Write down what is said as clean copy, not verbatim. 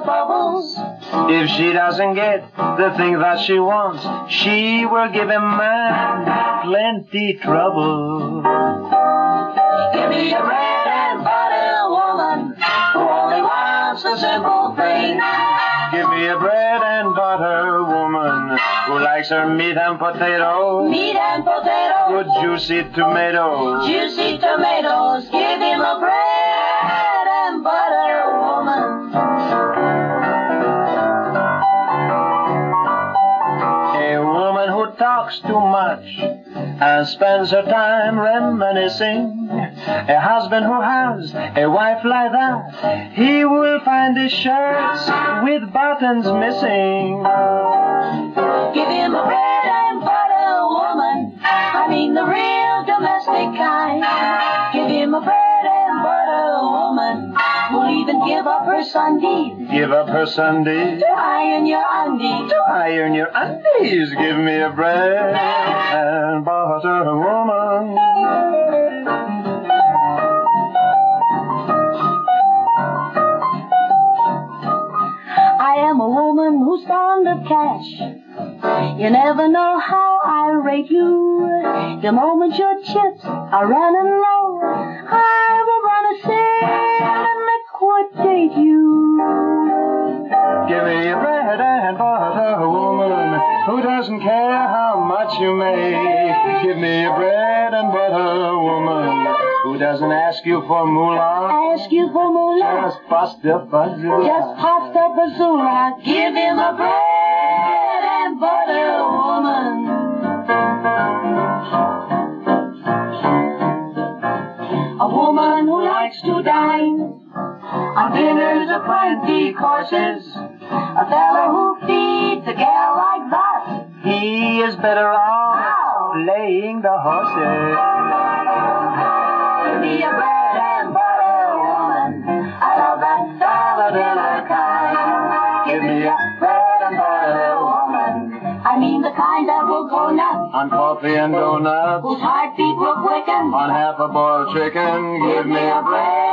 bubbles. If she doesn't get the thing that she wants, she will give a man plenty trouble. Give me a bread and butter woman who only wants a simple thing. Give me a bread and butter woman who likes her meat and potatoes. Meat and potatoes. Good juicy tomatoes. Juicy tomatoes. Give him a bread and butter woman. A woman who talks too much and spends her time reminiscing. A husband who has a wife like that, he will find his shirts with buttons missing. Give him a bread and butter woman, I mean the real domestic kind. Give him a bread and butter woman who'll even give up her Sundays. Give up her Sundays To iron your undies. to iron your undies. Give me a bread and butter woman. I am a woman who's fond of cash. You never know how I rate you. The moment your chips are running low, I will wanna sit and liquidate you. Give me a bread and butter woman who doesn't care how much you make. Give me a bread and butter woman who doesn't ask you for moolah. Ask you for moolah. Just pasta bazooka. Just pasta bazooka. Give him a bread and butter woman. A woman who likes to dine on dinners of plenty courses. A fella who feeds a gal like that. He is better off laying the horses. Give me a bread and butter woman. I love that dollar dinner kind. Give me a bread and butter woman. I mean the kind that will go nuts. On coffee and donuts. Whose heartbeat will quicken. On half a boiled chicken. Give me a bread